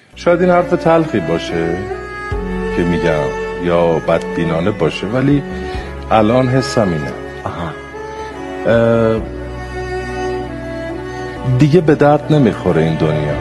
شاید این حرف تلخی باشه که میگم یا بدبینانه باشه، ولی الان حسم اینه. دیگه به درد نمیخوره این دنیا.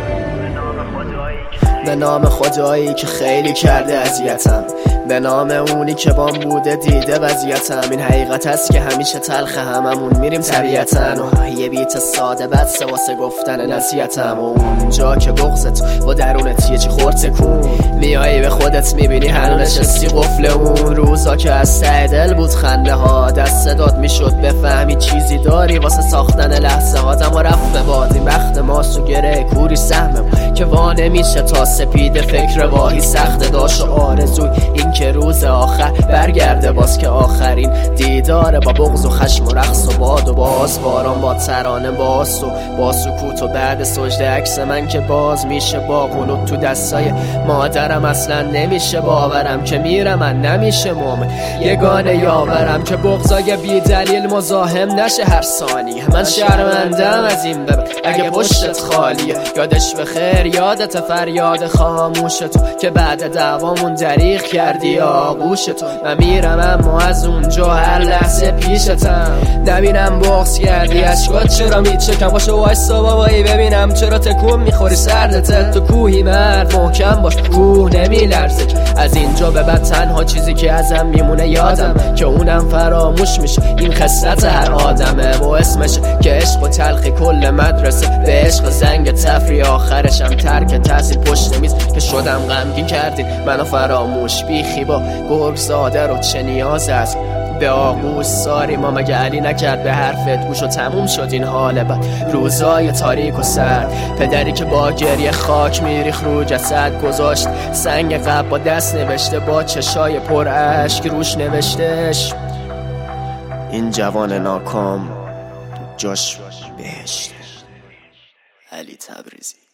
به نام خدایی که خیلی کرده اذیتم، به نام اونی که بام بوده دیده وضعیتم. این حقیقت است که همیشه تلخ هممون میریم طبیعتاً و یه بیت ساده بس واسه گفتن نصیحتم. و اونجا که بغضت با درونت یه چی خورد تکون میایی به خودت میبینی هنو نشستی قفل اون روزا که از ته دل بود خنده ها دست داد میشد بفهمی چیزی داری واسه ساختن لحظه ها. دم و رفت به باد این وقت ماسو گره کوری سهمم که وانه میشه تا سپید فکر واهی سخت داشت و آرزوی این که روز آخر برگرده باز که آخرین دیداره با بغض و خشم و رقص و باد و باز باران با ترانه باز و با سکوت و بعد سجده عکس من که باز میشه با قنوت تو دستای مادرم. اصلا نمیشه باورم که میرم من نمیشه مومن یگانه یاورم که بغضای بی دلیل مزاحم نشه هر ثانیه. من شرمندم از این ببر اگه پشتت خالیه. یادش بخیر یادت فریاد خاموش تو که بعد دعوامون دریغ کردی آغوش تو. من میرم اما از اونجا هر لحظه پیشتم نبینم بغض کردی اشکات چرا میچکم. باشه وایسا بابایی ببینم چرا تکون میخوری سردت تو کوهی مرد محکم باش کوه نمیلرزه. از اینجا به بعد تنها چیزی که ازم میمونه یادم که اونم فراموش میشه این خصلت هر آدمه و اسمش که عشق و تلخی کل مدرسه به عشق زنگ تفریح آخرشم ترک تحصیل پشت میز که شدم غمگین کردین منو فراموش بیخی با گرگ زاده رو چه نیاز است به آغوش ساری ما مگه علی نکرد به حرفت گوش و تموم شد این حال بد روزای تاریک و سرد. پدری که با گریه خاک میریخ رو جسد گذاشت سنگ قبل با دست نوشته با چشای پر اشک روش نوشتش این جوان ناکام جاش بهشت. علی تبریزی.